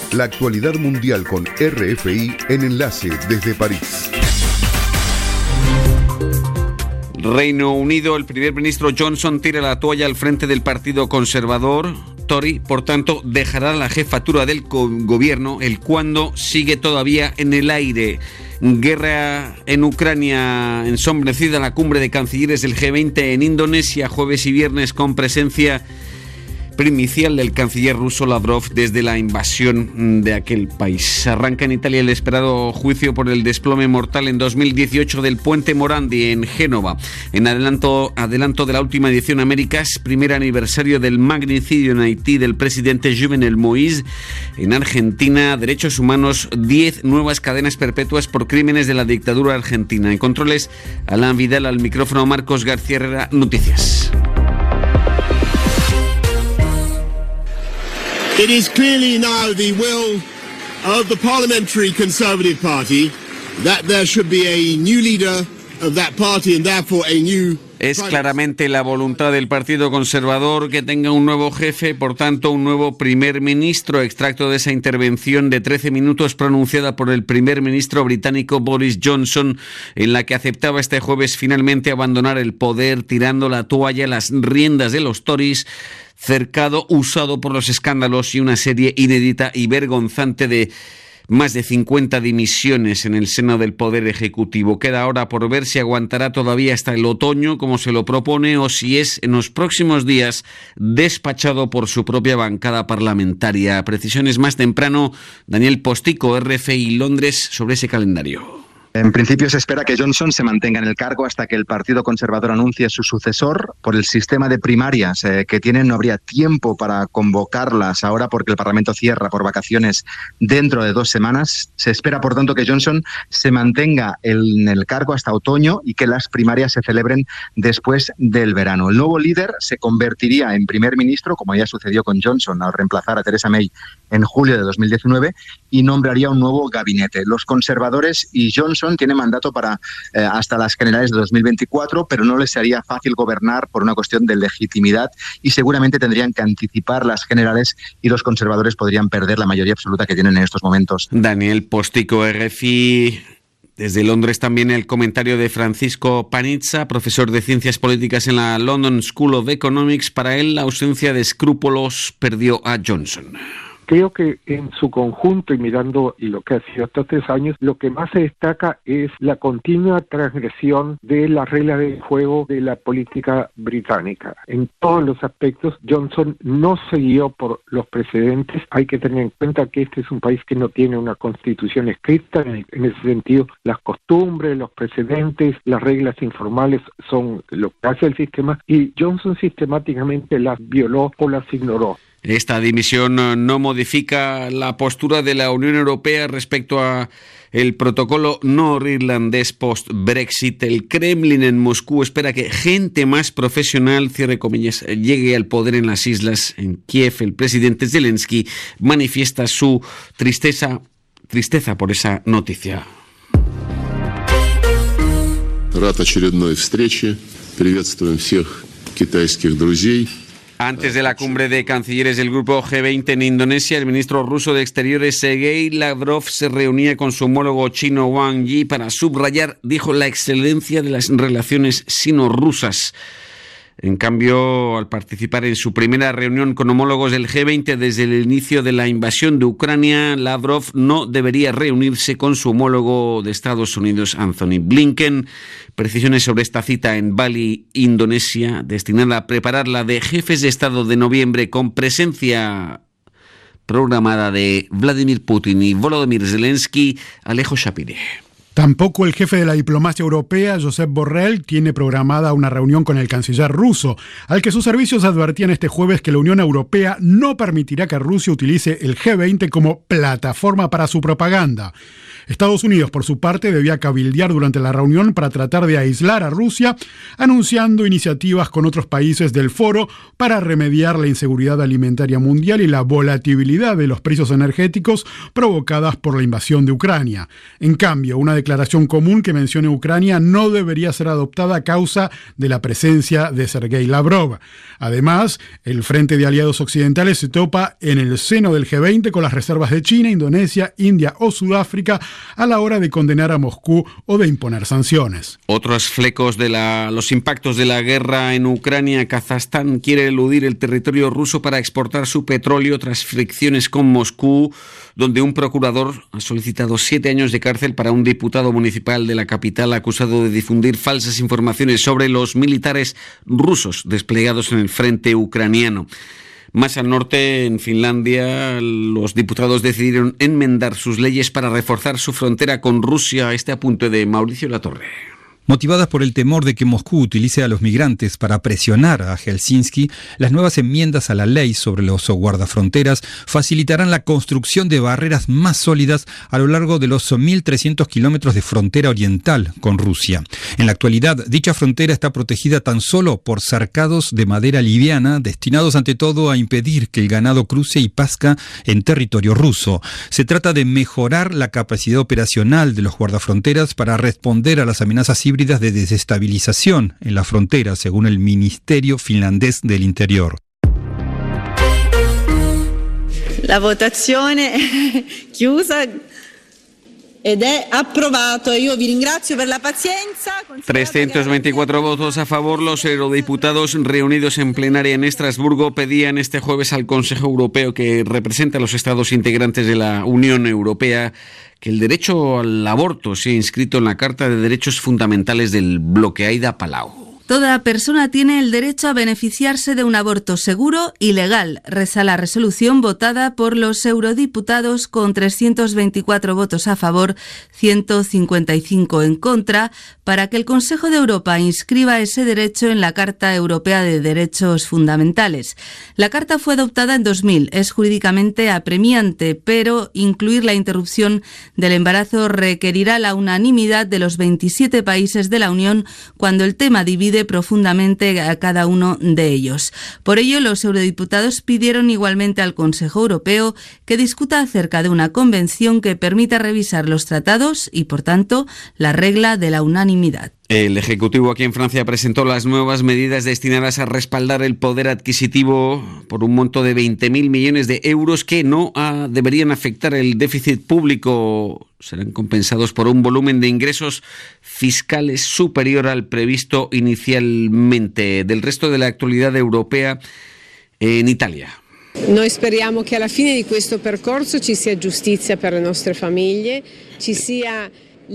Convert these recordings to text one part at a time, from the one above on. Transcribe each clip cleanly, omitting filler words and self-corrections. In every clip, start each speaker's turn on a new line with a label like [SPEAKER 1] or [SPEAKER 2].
[SPEAKER 1] La actualidad mundial con RFI en Enlace desde París.
[SPEAKER 2] Reino Unido, el primer ministro Johnson tira la toalla al frente del Partido Conservador. Tory, por tanto, dejará la jefatura del gobierno, el cuándo sigue todavía en el aire. Guerra en Ucrania, ensombrecida la cumbre de cancilleres del G20 en Indonesia, jueves y viernes, con presencia primicial del canciller ruso Lavrov desde la invasión de aquel país. Arranca en Italia el esperado juicio por el desplome mortal en 2018 del puente Morandi en Génova. En adelanto de la última edición Américas, primer aniversario del magnicidio en Haití del presidente Jovenel Moïse. En Argentina, derechos humanos, 10 nuevas cadenas perpetuas por crímenes de la dictadura argentina. En controles, Alain Vidal, al micrófono Marcos García Herrera, noticias.
[SPEAKER 3] It is clearly now the will of the Parliamentary Conservative Party that there should be a new leader of that party and therefore a new...
[SPEAKER 2] Es claramente la voluntad del Partido Conservador que tenga un nuevo jefe, por tanto un nuevo primer ministro. Extracto de esa intervención de 13 minutos pronunciada por el primer ministro británico Boris Johnson, en la que aceptaba este jueves finalmente abandonar el poder, tirando la toalla a las riendas de los Tories, cercado, usado por los escándalos y una serie inédita y vergonzante de más de 50 dimisiones en el seno del Poder Ejecutivo. Queda ahora por ver si aguantará todavía hasta el otoño, como se lo propone, o si es en los próximos días despachado por su propia bancada parlamentaria. Precisiones más temprano, Daniel Postico, RFI Londres, sobre ese calendario.
[SPEAKER 4] En principio se espera que Johnson se mantenga en el cargo hasta que el Partido Conservador anuncie su sucesor. Por el sistema de primarias que tienen, no habría tiempo para convocarlas ahora porque el Parlamento cierra por vacaciones dentro de 2 semanas. Se espera, por tanto, que Johnson se mantenga en el cargo hasta otoño y que las primarias se celebren después del verano. El nuevo líder se convertiría en primer ministro, como ya sucedió con Johnson al reemplazar a Theresa May en julio de 2019, y nombraría un nuevo gabinete. Los conservadores y Johnson tienen mandato para hasta las generales de 2024, pero no les sería fácil gobernar por una cuestión de legitimidad y seguramente tendrían que anticipar las generales y los conservadores podrían perder la mayoría absoluta que tienen en estos momentos.
[SPEAKER 2] Daniel Postico, RFI. Desde Londres también el comentario de Francisco Panizza, profesor de Ciencias Políticas en la London School of Economics. Para él, la ausencia de escrúpulos perdió a Johnson.
[SPEAKER 5] Creo que en su conjunto y mirando lo que ha sido estos 3 años, lo que más se destaca es la continua transgresión de la regla de juego de la política británica. En todos los aspectos, Johnson no se guió por los precedentes. Hay que tener en cuenta que este es un país que no tiene una constitución escrita. En ese sentido, las costumbres, los precedentes, las reglas informales son lo que hace el sistema, y Johnson sistemáticamente las violó o las ignoró.
[SPEAKER 2] Esta dimisión no modifica la postura de la Unión Europea respecto a el protocolo norirlandés post-Brexit. El Kremlin en Moscú espera que gente más profesional, cierre comillas, llegue al poder en las islas. En Kiev, el presidente Zelensky manifiesta su tristeza por esa noticia.
[SPEAKER 6] Рад очередной встрече. Приветствуем всех китайских друзей.
[SPEAKER 2] Antes de la cumbre de cancilleres del grupo G20 en Indonesia, el ministro ruso de Exteriores Sergei Lavrov se reunía con su homólogo chino Wang Yi para subrayar, dijo, la excelencia de las relaciones sino-rusas. En cambio, al participar en su primera reunión con homólogos del G20 desde el inicio de la invasión de Ucrania, Lavrov no debería reunirse con su homólogo de Estados Unidos, Anthony Blinken. Precisiones sobre esta cita en Bali, Indonesia, destinada a preparar la de jefes de Estado de noviembre, con presencia programada de Vladimir Putin y Volodymyr Zelensky. Alejo Shapire.
[SPEAKER 7] Tampoco el jefe de la diplomacia europea, Josep Borrell, tiene programada una reunión con el canciller ruso, al que sus servicios advertían este jueves que la Unión Europea no permitirá que Rusia utilice el G20 como plataforma para su propaganda. Estados Unidos, por su parte, debía cabildear durante la reunión para tratar de aislar a Rusia, anunciando iniciativas con otros países del foro para remediar la inseguridad alimentaria mundial y la volatilidad de los precios energéticos provocadas por la invasión de Ucrania. En cambio, una declaración declaración común que mencione Ucrania no debería ser adoptada a causa de la presencia de Sergei Lavrov. Además, el Frente de Aliados Occidentales se topa en el seno del G20 con las reservas de China, Indonesia, India o Sudáfrica a la hora de condenar a Moscú o de imponer sanciones.
[SPEAKER 2] Otros flecos de los impactos de la guerra en Ucrania. Kazajstán quiere eludir el territorio ruso para exportar su petróleo tras fricciones con Moscú, donde un procurador ha solicitado 7 años de cárcel para un diputado municipal de la capital acusado de difundir falsas informaciones sobre los militares rusos desplegados en el frente ucraniano. Más al norte, en Finlandia, los diputados decidieron enmendar sus leyes para reforzar su frontera con Rusia. Este apunte de Mauricio Latorre.
[SPEAKER 8] Motivadas por el temor de que Moscú utilice a los migrantes para presionar a Helsinki, las nuevas enmiendas a la ley sobre los guardafronteras facilitarán la construcción de barreras más sólidas a lo largo de los 1.300 kilómetros de frontera oriental con Rusia. En la actualidad, dicha frontera está protegida tan solo por cercados de madera liviana destinados ante todo a impedir que el ganado cruce y pasca en territorio ruso. Se trata de mejorar la capacidad operacional de los guardafronteras para responder a las amenazas híbridas de desestabilización en la frontera, según el Ministerio finlandés del Interior.
[SPEAKER 9] La votazione chiusa ed è approvato. Io vi ringrazio per la pazienza.
[SPEAKER 2] 324 votos a favor. Los eurodiputados reunidos en plenaria en Estrasburgo pedían este jueves al Consejo Europeo, que representa a los Estados integrantes de la Unión Europea, que el derecho al aborto sea inscrito en la Carta de Derechos Fundamentales del bloque. Aida Palau.
[SPEAKER 10] Toda persona tiene el derecho a beneficiarse de un aborto seguro y legal, reza la resolución votada por los eurodiputados con 324 votos a favor, 155 en contra, para que el Consejo de Europa inscriba ese derecho en la Carta Europea de Derechos Fundamentales. La Carta fue adoptada en 2000, es jurídicamente apremiante, pero incluir la interrupción del embarazo requerirá la unanimidad de los 27 países de la Unión cuando el tema divide profundamente a cada uno de ellos. Por ello, los eurodiputados pidieron igualmente al Consejo Europeo que discuta acerca de una convención que permita revisar los tratados y, por tanto, la regla de la unanimidad.
[SPEAKER 2] El Ejecutivo aquí en Francia presentó las nuevas medidas destinadas a respaldar el poder adquisitivo por un monto de 20.000 millones de euros que no deberían afectar el déficit público. Serán compensados por un volumen de ingresos fiscales superior al previsto inicialmente. Del resto de la actualidad europea, en Italia.
[SPEAKER 11] Noi speriamo che alla fine di questo percorso ci sia giustizia per le nostre famiglie, ci sia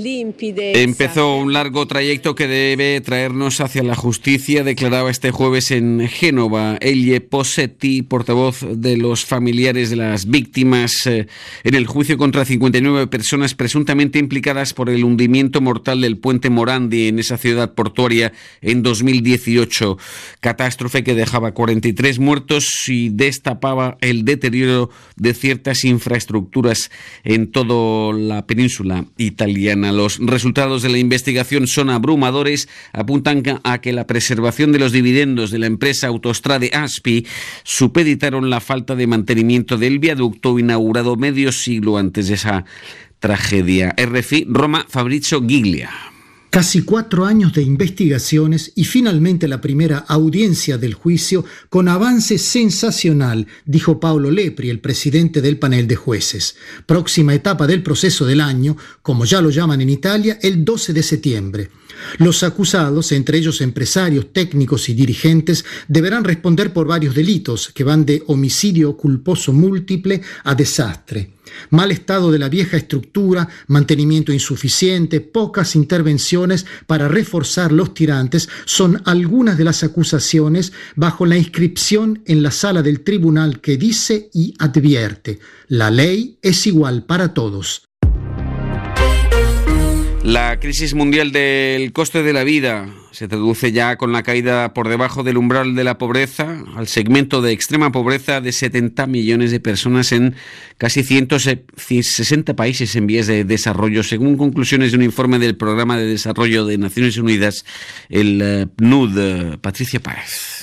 [SPEAKER 2] Empezó un largo trayecto que debe traernos hacia la justicia, declaraba este jueves en Génova Elie Posetti, portavoz de los familiares de las víctimas en el juicio contra 59 personas presuntamente implicadas por el hundimiento mortal del puente Morandi en esa ciudad portuaria en 2018. Catástrofe que dejaba 43 muertos y destapaba el deterioro de ciertas infraestructuras en toda la península italiana. Los resultados de la investigación son abrumadores, apuntan a que la preservación de los dividendos de la empresa Autostrade Aspi supeditaron la falta de mantenimiento del viaducto inaugurado medio siglo antes de esa tragedia. RFI, Roma, Fabrizio Giglia.
[SPEAKER 12] Casi 4 años de investigaciones y finalmente la primera audiencia del juicio con avance sensacional, dijo Paolo Lepri, el presidente del panel de jueces. Próxima etapa del proceso del año, como ya lo llaman en Italia, el 12 de septiembre. Los acusados, entre ellos empresarios, técnicos y dirigentes, deberán responder por varios delitos que van de homicidio culposo múltiple a desastre. Mal estado de la vieja estructura, mantenimiento insuficiente, pocas intervenciones para reforzar los tirantes son algunas de las acusaciones bajo la inscripción en la sala del tribunal que dice y advierte: la ley es igual para todos.
[SPEAKER 2] La crisis mundial del coste de la vida se traduce ya con la caída por debajo del umbral de la pobreza al segmento de extrema pobreza de 70 millones de personas en casi 160 países en vías de desarrollo, según conclusiones de un informe del Programa de Desarrollo de Naciones Unidas, el PNUD. Patricia Páez.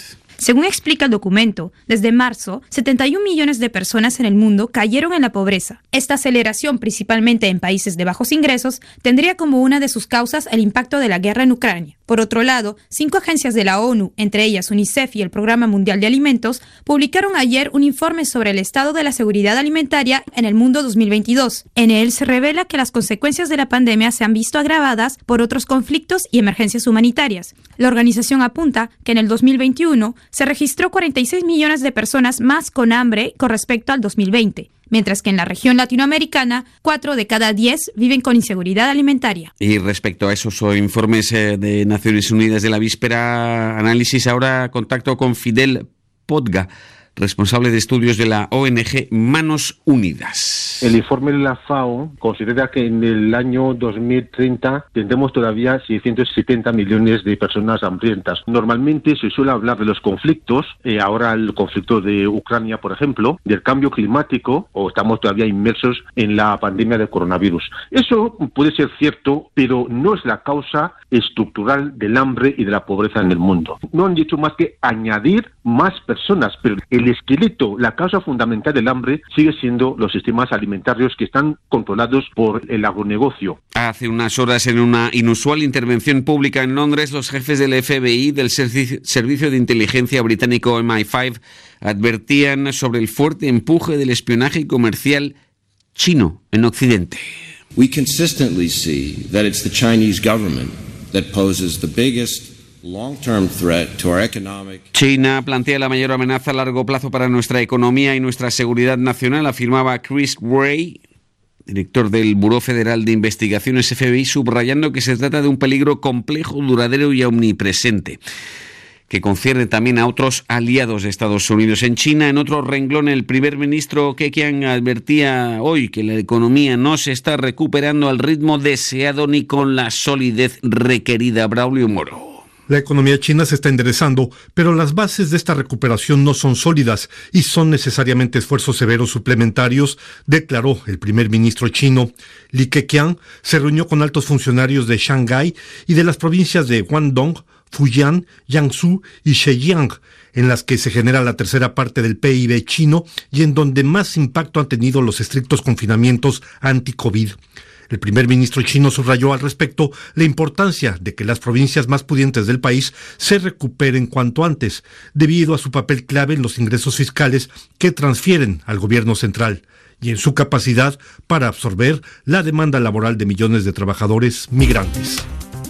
[SPEAKER 13] Según explica el documento, desde marzo, 71 millones de personas en el mundo cayeron en la pobreza. Esta aceleración, principalmente en países de bajos ingresos, tendría como una de sus causas el impacto de la guerra en Ucrania. Por otro lado, 5 agencias de la ONU, entre ellas UNICEF y el Programa Mundial de Alimentos, publicaron ayer un informe sobre el estado de la seguridad alimentaria en el mundo 2022. En él se revela que las consecuencias de la pandemia se han visto agravadas por otros conflictos y emergencias humanitarias. La organización apunta que en el 2021 se registró 46 millones de personas más con hambre con respecto al 2020. Mientras que en la región latinoamericana, 4 de cada 10 viven con inseguridad alimentaria.
[SPEAKER 2] Y respecto a esos informes de Naciones Unidas de la víspera, análisis ahora, contacto con Fidel Podga, responsable de estudios de la ONG Manos Unidas.
[SPEAKER 5] El informe de la FAO considera que en el año 2030 tendremos todavía 670 millones de personas hambrientas. Normalmente se suele hablar de los conflictos, ahora el conflicto de Ucrania, por ejemplo, del cambio climático, o estamos todavía inmersos en la pandemia del coronavirus. Eso puede ser cierto, pero no es la causa estructural del hambre y de la pobreza en el mundo. No han dicho más que añadir más personas, pero el esqueleto, la causa fundamental del hambre sigue siendo los sistemas alimentarios que están controlados por el agronegocio.
[SPEAKER 2] Hace unas horas, en una inusual intervención pública en Londres, los jefes del FBI, del Servicio de Inteligencia británico MI5, advertían sobre el fuerte empuje del espionaje comercial chino en Occidente.
[SPEAKER 14] We consistently see that it's the Chinese government that poses the biggest long-term threat to our economic.
[SPEAKER 2] China plantea la mayor amenaza a largo plazo para nuestra economía y nuestra seguridad nacional, afirmaba Chris Wray, director del Buró Federal de Investigaciones FBI, subrayando que se trata de un peligro complejo, duradero y omnipresente, que concierne también a otros aliados de Estados Unidos. En China, en otro renglón, el primer ministro Keqiang advertía hoy que la economía no se está recuperando al ritmo deseado ni con la solidez requerida. Braulio Moro.
[SPEAKER 15] La economía china se está enderezando, pero las bases de esta recuperación no son sólidas y son necesariamente esfuerzos severos suplementarios, declaró el primer ministro chino. Li Keqiang se reunió con altos funcionarios de Shanghái y de las provincias de Guangdong, Fujian, Jiangsu y Zhejiang, en las que se genera la tercera parte del PIB chino y en donde más impacto han tenido los estrictos confinamientos anti-COVID. El primer ministro chino subrayó al respecto la importancia de que las provincias más pudientes del país se recuperen cuanto antes, debido a su papel clave en los ingresos fiscales que transfieren al gobierno central y en su capacidad para absorber la demanda laboral de millones de trabajadores migrantes.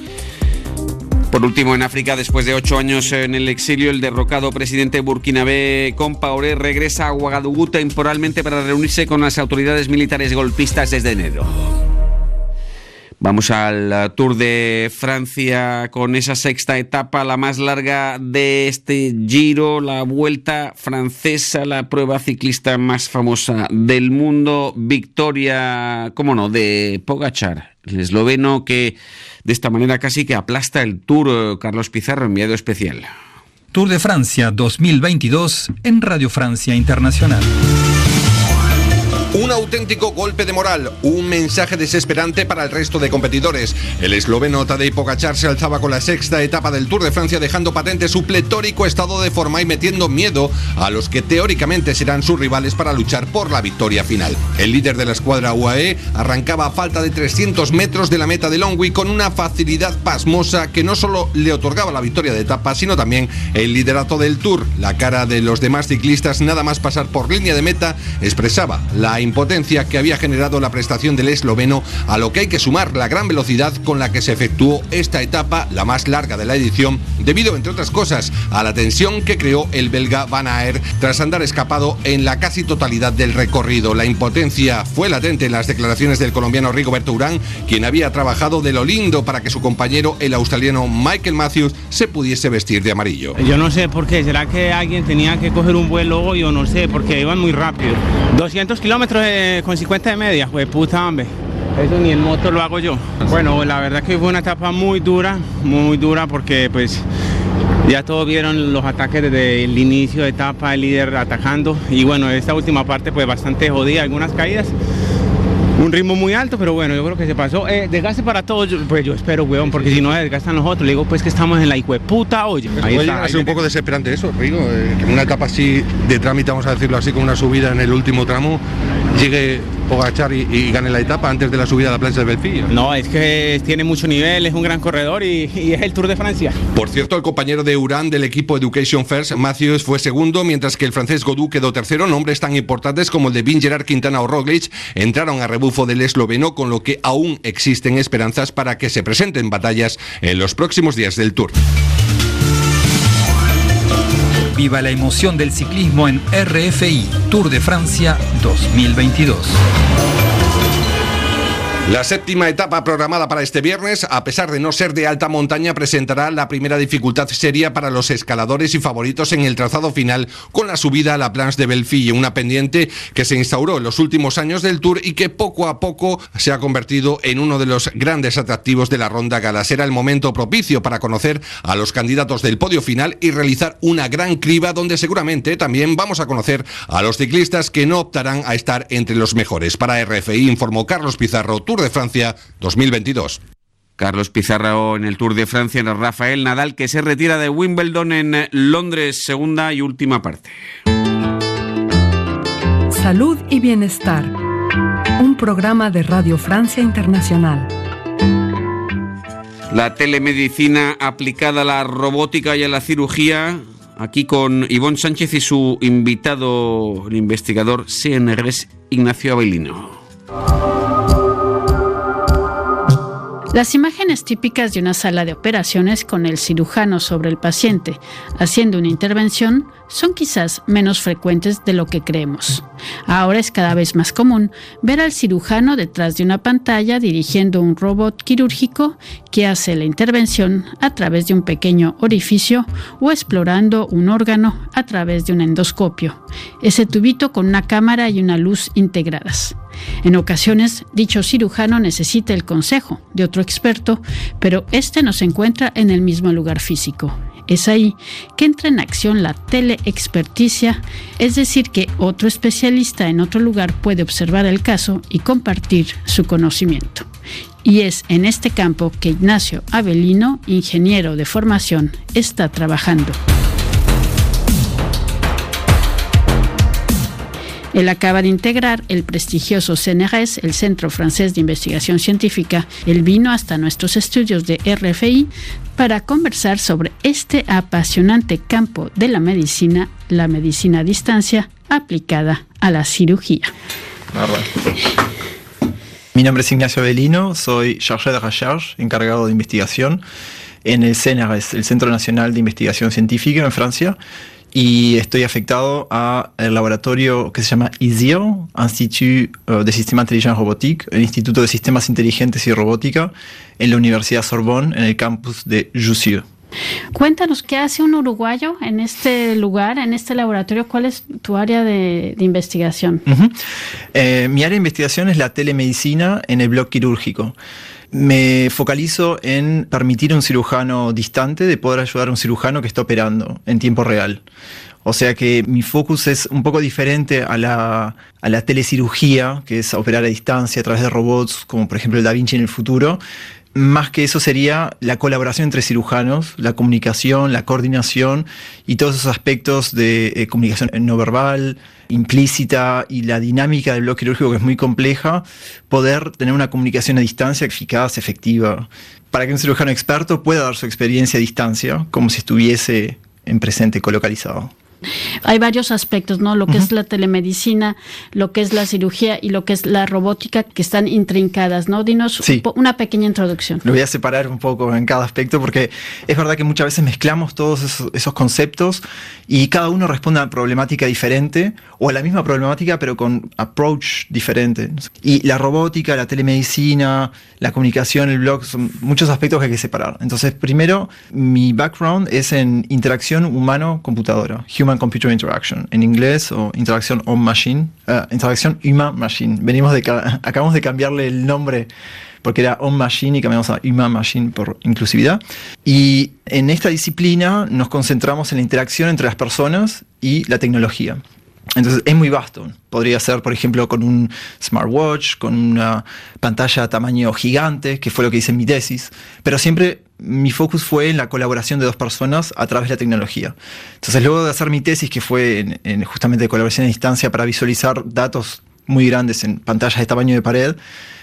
[SPEAKER 2] Por último, en África, después de 8 años en el exilio, el derrocado presidente burkinabé Compaoré regresa a Ouagadougou temporalmente para reunirse con las autoridades militares golpistas desde enero. Vamos al Tour de Francia con esa sexta etapa, la más larga de este Giro, la Vuelta francesa, la prueba ciclista más famosa del mundo. Victoria, cómo no, de Pogačar, el esloveno que de esta manera casi que aplasta el Tour. Carlos Pizarro, enviado especial.
[SPEAKER 8] Tour de Francia 2022 en Radio Francia Internacional.
[SPEAKER 16] Un auténtico golpe de moral, un mensaje desesperante para el resto de competidores. El esloveno Tadej Pogačar se alzaba con la sexta etapa del Tour de Francia, dejando patente su pletórico estado de forma y metiendo miedo a los que teóricamente serán sus rivales para luchar por la victoria final. El líder de la escuadra UAE arrancaba a falta de 300 metros de la meta de Longwy con una facilidad pasmosa que no solo le otorgaba la victoria de etapa, sino también el liderato del Tour. La cara de los demás ciclistas, nada más pasar por línea de meta, expresaba la impotencia que había generado la prestación del esloveno, a lo que hay que sumar la gran velocidad con la que se efectuó esta etapa, la más larga de la edición, debido, entre otras cosas, a la tensión que creó el belga Van Aert tras andar escapado en la casi totalidad del recorrido. La impotencia fue latente en las declaraciones del colombiano Rigoberto Urán, quien había trabajado de lo lindo para que su compañero, el australiano Michael Matthews, se pudiese vestir de amarillo.
[SPEAKER 17] Yo no sé por qué, será que alguien tenía que coger un vuelo hoy o no sé, porque iban muy rápido. 200 kilómetros con 50 de media, pues puta hambre. Eso ni en moto lo hago yo. Bueno, la verdad que fue una etapa muy dura porque pues ya todos vieron los ataques desde el inicio de etapa, el líder atacando y bueno, esta última parte pues bastante jodida, algunas caídas. un ritmo muy alto, pero bueno, yo creo que se pasó. Desgaste para todos, pues yo espero, weón, porque si no se desgastan los otros, le digo pues que estamos en la hijueputa olla.
[SPEAKER 16] Ahí puede llegar a ser un poco desesperante eso, Rigo, que en una etapa así de trámite, vamos a decirlo así, con una subida en el último tramo, llegue Pogačar y gane la etapa antes de la subida a la plancha de Belfí.
[SPEAKER 17] No, es que tiene mucho nivel, es un gran corredor y es el Tour de Francia.
[SPEAKER 16] Por cierto, el compañero de Urán del equipo Education First, Matthews, fue segundo, mientras que el francés Godou quedó tercero. Nombres tan importantes como el de Vingegaard, Quintana o Roglic entraron a rebufo del esloveno, con lo que aún existen esperanzas para que se presenten batallas en los próximos días del Tour.
[SPEAKER 8] Viva la emoción del ciclismo en RFI Tour de Francia 2022.
[SPEAKER 16] La séptima etapa programada para este viernes, a pesar de no ser de alta montaña, presentará la primera dificultad seria para los escaladores y favoritos en el trazado final, con la subida a la planche de Belfí, una pendiente que se instauró en los últimos años del Tour y que poco a poco se ha convertido en uno de los grandes atractivos de la ronda gala. Será el momento propicio para conocer a los candidatos del podio final y realizar una gran criba, donde seguramente también vamos a conocer a los ciclistas que no optarán a estar entre los mejores. Para RFI informó Carlos Pizarro, Tour de Francia 2022.
[SPEAKER 2] Carlos Pizarro en el Tour de Francia. Rafael Nadal, que se retira de Wimbledon en Londres, segunda y última parte.
[SPEAKER 18] Salud y bienestar. Un programa de Radio Francia Internacional.
[SPEAKER 2] La telemedicina aplicada a la robótica y a la cirugía. Aquí con Ivonne Sánchez y su invitado, el investigador CNRS Ignacio Abelino.
[SPEAKER 19] Las imágenes típicas de una sala de operaciones con el cirujano sobre el paciente haciendo una intervención son quizás menos frecuentes de lo que creemos. Ahora es cada vez más común ver al cirujano detrás de una pantalla dirigiendo un robot quirúrgico que hace la intervención a través de un pequeño orificio o explorando un órgano a través de un endoscopio, ese tubito con una cámara y una luz integradas. En ocasiones, dicho cirujano necesita el consejo de otro experto, pero este no se encuentra en el mismo lugar físico. Es ahí que entra en acción la teleexperticia, es decir, que otro especialista en otro lugar puede observar el caso y compartir su conocimiento. Y es en este campo que Ignacio Abelino, ingeniero de formación, está trabajando. Él acaba de integrar el prestigioso CNRS, el Centro Francés de Investigación Científica. Él vino hasta nuestros estudios de RFI para conversar sobre este apasionante campo de la medicina a distancia aplicada a la cirugía.
[SPEAKER 20] Mi nombre es Ignacio Abelino, soy chargé de recherche, encargado de investigación en el CNRS, el Centro Nacional de Investigación Científica en Francia. Y estoy afectado al laboratorio que se llama ISIRO, Institut de Sistema Intelligent Robotique, el Instituto de Sistemas Inteligentes y Robótica, en la Universidad Sorbonne, en el campus de Jussieu.
[SPEAKER 19] Cuéntanos, ¿qué hace un uruguayo en este lugar, en este laboratorio? ¿Cuál es tu área de investigación?
[SPEAKER 20] Mi área de investigación es la telemedicina en el bloque quirúrgico. Me focalizo en permitir a un cirujano distante de poder ayudar a un cirujano que está operando en tiempo real. O sea que mi focus es un poco diferente a la telecirugía, que es operar a distancia a través de robots, como por ejemplo el Da Vinci en el futuro. Más que eso sería la colaboración entre cirujanos, la comunicación, la coordinación y todos esos aspectos de comunicación no verbal, implícita y la dinámica del bloque quirúrgico, que es muy compleja, poder tener una comunicación a distancia eficaz, efectiva, para que un cirujano experto pueda dar su experiencia a distancia como si estuviese en presente colocalizado.
[SPEAKER 19] Hay varios aspectos, ¿no? Lo que es la telemedicina, lo que es la cirugía y lo que es la robótica, que están intrincadas, ¿no? Dinos una pequeña introducción.
[SPEAKER 20] Lo voy a separar un poco en cada aspecto porque es verdad que muchas veces mezclamos todos esos conceptos y cada uno responde a una problemática diferente o a la misma problemática pero con approach diferente. Y la robótica, la telemedicina, la comunicación, el blog, son muchos aspectos que hay que separar. Entonces, primero, mi background es en interacción humano-computadora, Human-Computer Interaction, en inglés, o interacción on-machine, interacción human-machine. Acabamos de cambiarle el nombre porque era on-machine y cambiamos a human-machine por inclusividad. Y en esta disciplina nos concentramos en la interacción entre las personas y la tecnología. Entonces es muy vasto. Podría ser, por ejemplo, con un smartwatch, con una pantalla a tamaño gigante, que fue lo que hice en mi tesis. Pero siempre mi focus fue en la colaboración de dos personas a través de la tecnología. Entonces, luego de hacer mi tesis, que fue en justamente de colaboración a distancia para visualizar datos muy grandes en pantallas de tamaño de pared,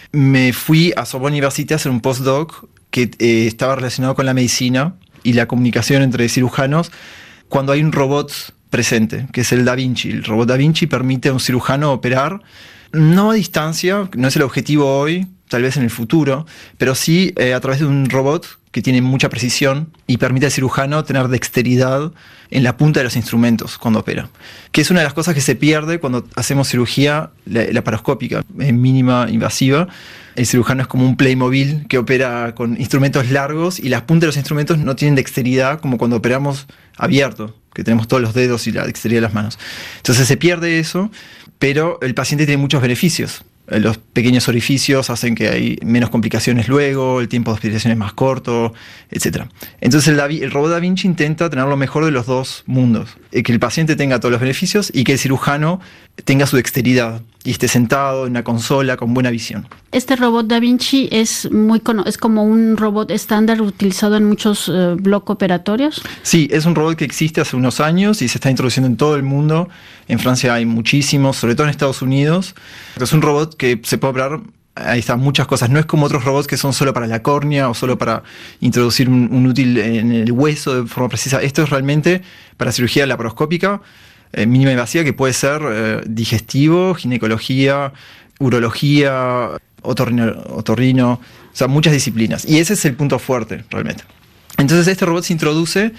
[SPEAKER 20] me fui a Sorbonne University a hacer un postdoc que estaba relacionado con la medicina y la comunicación entre cirujanos cuando hay un robot presente, que es el Da Vinci. El robot Da Vinci permite a un cirujano operar, no a distancia, no es el objetivo hoy, tal vez en el futuro, pero sí a través de un robot que tiene mucha precisión y permite al cirujano tener dexteridad en la punta de los instrumentos cuando opera, que es una de las cosas que se pierde cuando hacemos cirugía laparoscópica, mínima invasiva. El cirujano es como un Playmobil que opera con instrumentos largos y las puntas de los instrumentos no tienen dexteridad como cuando operamos abierto, que tenemos todos los dedos y la dexteridad de las manos. Entonces se pierde eso, pero el paciente tiene muchos beneficios. Los pequeños orificios hacen que hay menos complicaciones luego, el tiempo de hospitalización es más corto, etc. Entonces el robot Da Vinci intenta tener lo mejor de los dos mundos. Que el paciente tenga todos los beneficios y que el cirujano tenga su dexteridad y esté sentado en una consola con buena visión.
[SPEAKER 19] Este robot Da Vinci es como un robot estándar utilizado en muchos bloques operatorios.
[SPEAKER 20] Sí, es un robot que existe hace unos años y se está introduciendo en todo el mundo. En Francia hay muchísimos, sobre todo en Estados Unidos. Es un robot que se puede operar, ahí están muchas cosas. No es como otros robots que son solo para la córnea o solo para introducir un útil en el hueso de forma precisa. Esto es realmente para cirugía laparoscópica, mínima invasiva, que puede ser digestivo, ginecología, urología, otorrino, o sea, muchas disciplinas. Y ese es el punto fuerte, realmente. Entonces este robot se introduce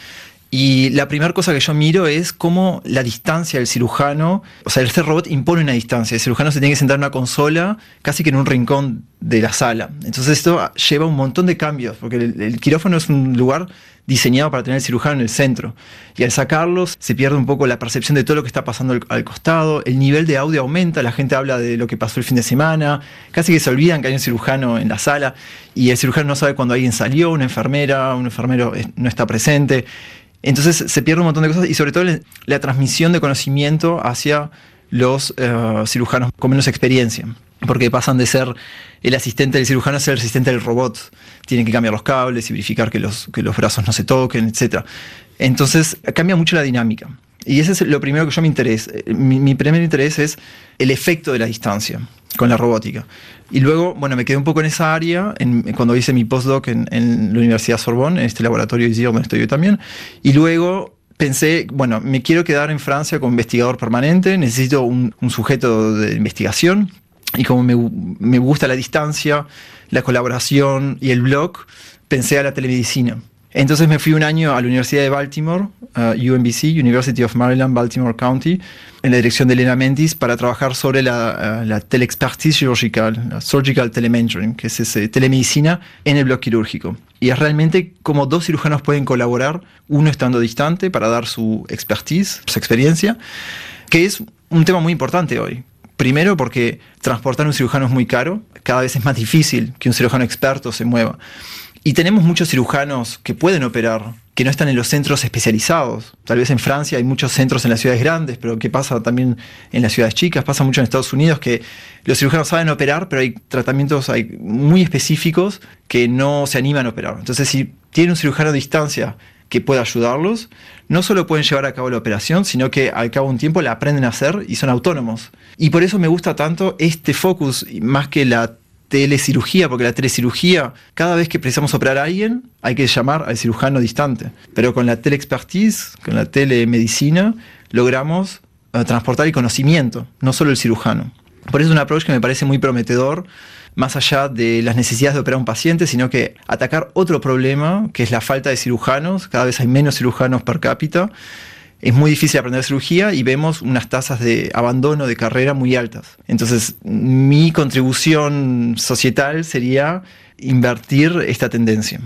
[SPEAKER 20] y la primera cosa que yo miro es cómo la distancia del cirujano, o sea, este robot impone una distancia. El cirujano se tiene que sentar en una consola casi que en un rincón de la sala. Entonces esto lleva un montón de cambios, porque el quirófano es un lugar diseñado para tener el cirujano en el centro. Y al sacarlos se pierde un poco la percepción de todo lo que está pasando al costado, el nivel de audio aumenta, la gente habla de lo que pasó el fin de semana, casi que se olvidan que hay un cirujano en la sala y el cirujano no sabe cuándo alguien salió, un enfermero no está presente. Entonces se pierde un montón de cosas y sobre todo la transmisión de conocimiento hacia los cirujanos con menos experiencia, porque pasan de ser el asistente del cirujano a ser el asistente del robot. Tienen que cambiar los cables y verificar que los brazos no se toquen, etc. Entonces cambia mucho la dinámica. Y ese es lo primero que yo me interesa. Mi primer interés es el efecto de la distancia con la robótica. Y luego, bueno, me quedé un poco en esa área cuando hice mi postdoc en la Universidad Sorbonne, en este laboratorio ISIR donde estoy yo también. Y luego pensé, bueno, me quiero quedar en Francia como investigador permanente, necesito un sujeto de investigación. Y como me gusta la distancia, la colaboración y el blog, pensé a la telemedicina. Entonces me fui un año a la Universidad de Baltimore, UMBC, University of Maryland, Baltimore County, en la dirección de Elena Mentis, para trabajar sobre la telexpertise chirurgical, la surgical telementoring, que es telemedicina en el bloque quirúrgico. Y es realmente como dos cirujanos pueden colaborar, uno estando distante para dar su expertise, su experiencia, que es un tema muy importante hoy. Primero porque transportar a un cirujano es muy caro, cada vez es más difícil que un cirujano experto se mueva. Y tenemos muchos cirujanos que pueden operar, que no están en los centros especializados. Tal vez en Francia hay muchos centros en las ciudades grandes, pero ¿qué pasa también en las ciudades chicas? Pasa mucho en Estados Unidos que los cirujanos saben operar, pero hay tratamientos muy específicos que no se animan a operar. Entonces, si tiene un cirujano a distancia que pueda ayudarlos, no solo pueden llevar a cabo la operación, sino que al cabo de un tiempo la aprenden a hacer y son autónomos. Y por eso me gusta tanto este focus, más que la telecirugía, porque la telecirugía, cada vez que precisamos operar a alguien, hay que llamar al cirujano distante. Pero con la telexpertise, con la telemedicina, logramos transportar el conocimiento, no solo el cirujano. Por eso es un approach que me parece muy prometedor, más allá de las necesidades de operar a un paciente, sino que atacar otro problema, que es la falta de cirujanos. Cada vez hay menos cirujanos per cápita. Es muy difícil aprender cirugía y vemos unas tasas de abandono de carrera muy altas. Entonces, mi contribución societal sería invertir esta tendencia.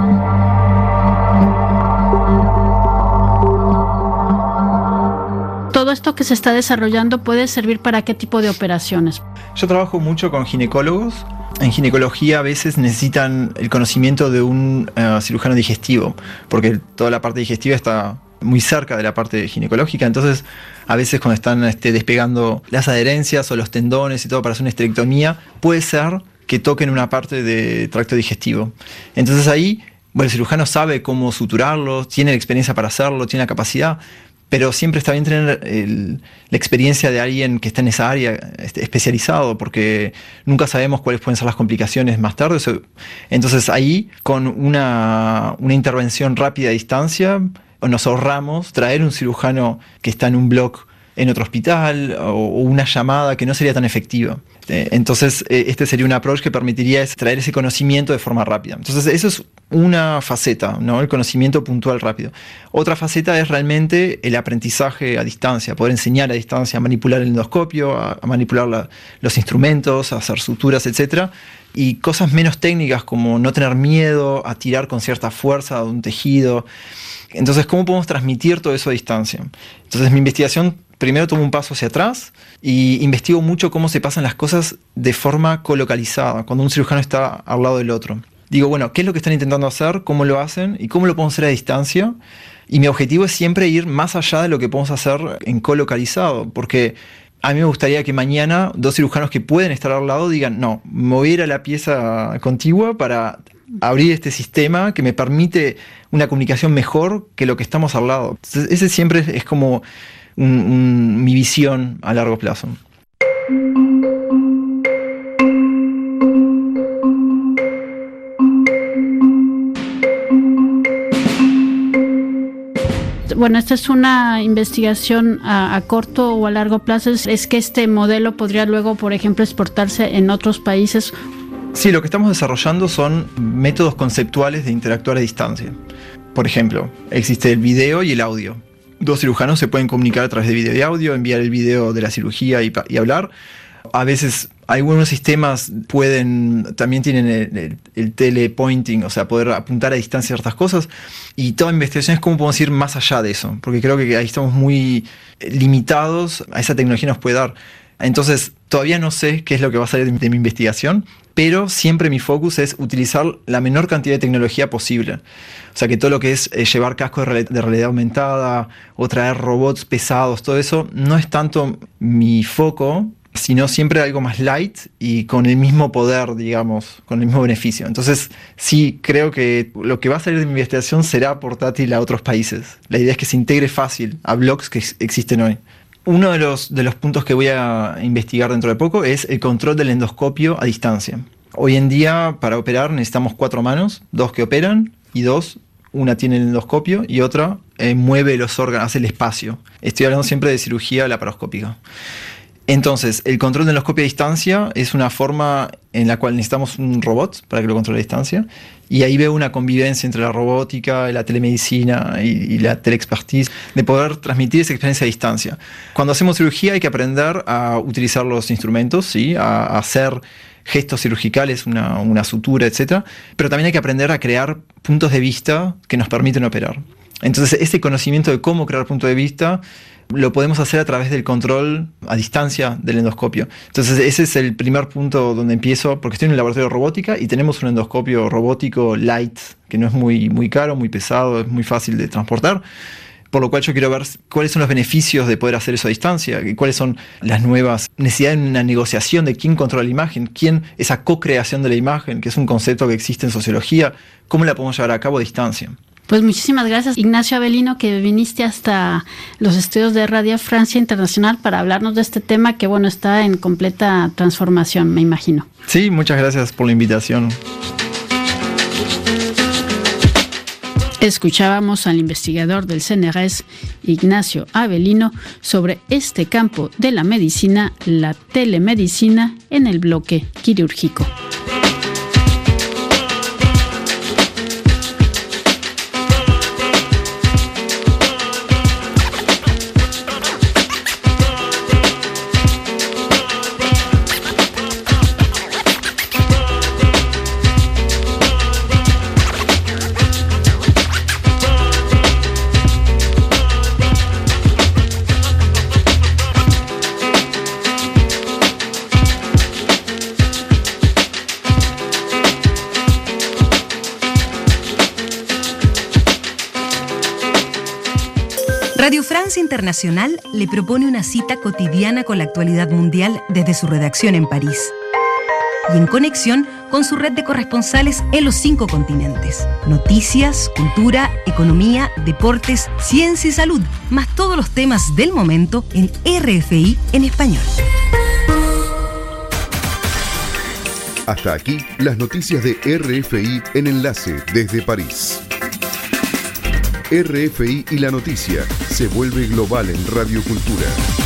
[SPEAKER 19] ¿Todo esto que se está desarrollando puede servir para qué tipo de operaciones?
[SPEAKER 20] Yo trabajo mucho con ginecólogos. En ginecología a veces necesitan el conocimiento de un cirujano digestivo, porque toda la parte digestiva está muy cerca de la parte ginecológica, entonces a veces cuando están despegando las adherencias o los tendones y todo para hacer una esterectomía, puede ser que toquen una parte del tracto digestivo. Entonces ahí, bueno, el cirujano sabe cómo suturarlo, tiene la experiencia para hacerlo, tiene la capacidad, pero siempre está bien tener la experiencia de alguien que está en esa área especializado, porque nunca sabemos cuáles pueden ser las complicaciones más tarde. Entonces ahí, con una intervención rápida a distancia, nos ahorramos traer un cirujano que está en un bloque en otro hospital o una llamada que no sería tan efectiva. Entonces este sería un approach que permitiría traer ese conocimiento de forma rápida. Entonces eso es una faceta, ¿no? El conocimiento puntual rápido. Otra faceta es realmente el aprendizaje a distancia, poder enseñar a distancia a manipular el endoscopio, a manipular los instrumentos, a hacer suturas, etc. Y cosas menos técnicas como no tener miedo a tirar con cierta fuerza de un tejido. Entonces, ¿cómo podemos transmitir todo eso a distancia? Entonces, mi investigación primero tomo un paso hacia atrás y investigo mucho cómo se pasan las cosas de forma colocalizada, cuando un cirujano está al lado del otro. Digo, bueno, ¿qué es lo que están intentando hacer? ¿Cómo lo hacen? ¿Y cómo lo podemos hacer a distancia? Y mi objetivo es siempre ir más allá de lo que podemos hacer en colocalizado, porque a mí me gustaría que mañana 2 cirujanos que pueden estar al lado digan, no, me voy a ir a la pieza contigua para abrir este sistema que me permite una comunicación mejor que lo que estamos al lado. Entonces, ese siempre es como mi visión a largo plazo.
[SPEAKER 19] Bueno, esta es una investigación a corto o a largo plazo. ¿Es que este modelo podría luego, por ejemplo, exportarse en otros países?
[SPEAKER 20] Sí, lo que estamos desarrollando son métodos conceptuales de interactuar a distancia. Por ejemplo, existe el video y el audio. 2 cirujanos se pueden comunicar a través de video y audio, enviar el video de la cirugía y hablar. A veces algunos sistemas también tienen el telepointing, o sea, poder apuntar a distancia ciertas cosas. Y toda investigación es cómo podemos ir más allá de eso, porque creo que ahí estamos muy limitados a esa tecnología nos puede dar. Entonces, todavía no sé qué es lo que va a salir de mi investigación, pero siempre mi focus es utilizar la menor cantidad de tecnología posible. O sea, que todo lo que es llevar cascos de realidad aumentada o traer robots pesados, todo eso no es tanto mi foco, sino siempre algo más light y con el mismo poder, digamos, con el mismo beneficio. Entonces, sí, creo que lo que va a salir de mi investigación será portátil a otros países. La idea es que se integre fácil a blogs que existen hoy. Uno de los puntos que voy a investigar dentro de poco es el control del endoscopio a distancia. Hoy en día, para operar, necesitamos 4 manos, 2 que operan y 2, una tiene el endoscopio y otra mueve los órganos, hace el espacio. Estoy hablando siempre de cirugía laparoscópica. Entonces, el control del endoscopio a distancia es una forma en la cual necesitamos un robot para que lo controle a distancia. Y ahí veo una convivencia entre la robótica, la telemedicina y la teleexpertise, de poder transmitir esa experiencia a distancia. Cuando hacemos cirugía hay que aprender a utilizar los instrumentos, ¿sí? A hacer gestos cirurgicales, una sutura, etc. Pero también hay que aprender a crear puntos de vista que nos permiten operar. Entonces, ese conocimiento de cómo crear puntos de vista lo podemos hacer a través del control a distancia del endoscopio. Entonces ese es el primer punto donde empiezo, porque estoy en el laboratorio de robótica y tenemos un endoscopio robótico light, que no es muy caro, muy pesado, es muy fácil de transportar, por lo cual yo quiero ver cuáles son los beneficios de poder hacer eso a distancia, y cuáles son las nuevas necesidades de una negociación de quién controla la imagen, esa co-creación de la imagen, que es un concepto que existe en sociología, cómo la podemos llevar a cabo a distancia.
[SPEAKER 19] Pues muchísimas gracias, Ignacio Avelino, que viniste hasta los estudios de Radio Francia Internacional para hablarnos de este tema que, bueno, está en completa transformación, me imagino.
[SPEAKER 20] Sí, muchas gracias por la invitación.
[SPEAKER 19] Escuchábamos al investigador del CNRS, Ignacio Avelino, sobre este campo de la medicina, la telemedicina, en el bloque quirúrgico.
[SPEAKER 21] Francia Internacional le propone una cita cotidiana con la actualidad mundial desde su redacción en París y en conexión con su red de corresponsales en los 5 continentes. Noticias, cultura, economía, deportes, ciencia y salud, más todos los temas del momento en RFI en español.
[SPEAKER 1] Hasta aquí las noticias de RFI en Enlace desde París. RFI y la noticia se vuelve global en Radio Cultura.